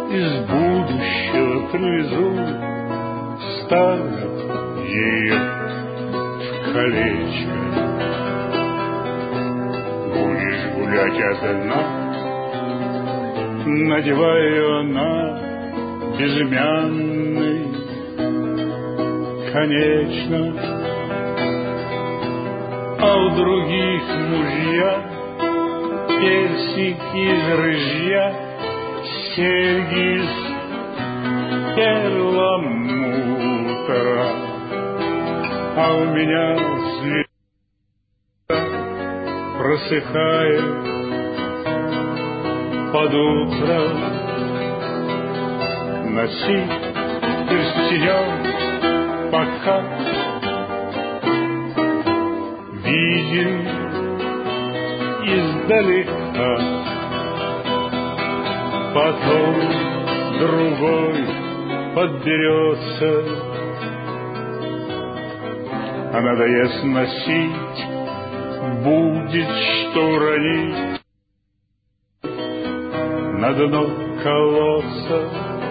из будущего привезу, ставлю ее в колечко. Будешь гулять одна, надеваю на безымянный, конечно. А у других мужья персики из рыжья, серьги из перламутра, а у меня слеза просыхает под утро. Носи перстенек пока виден издалека, потом другой подберется, а надоест носить, будет что уронить, на дно колодца.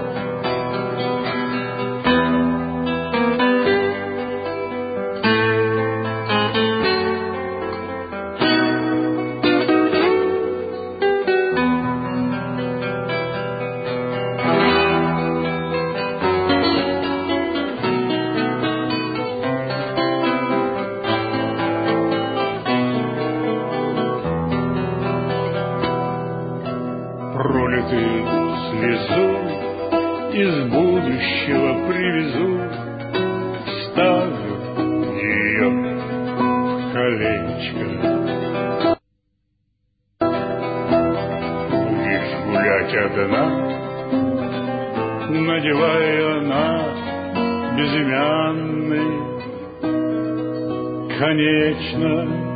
Пролитую слезу из будущего привезу, ставлю ее в колечко. Будешь гулять одна, надевая на безымянный, конечно.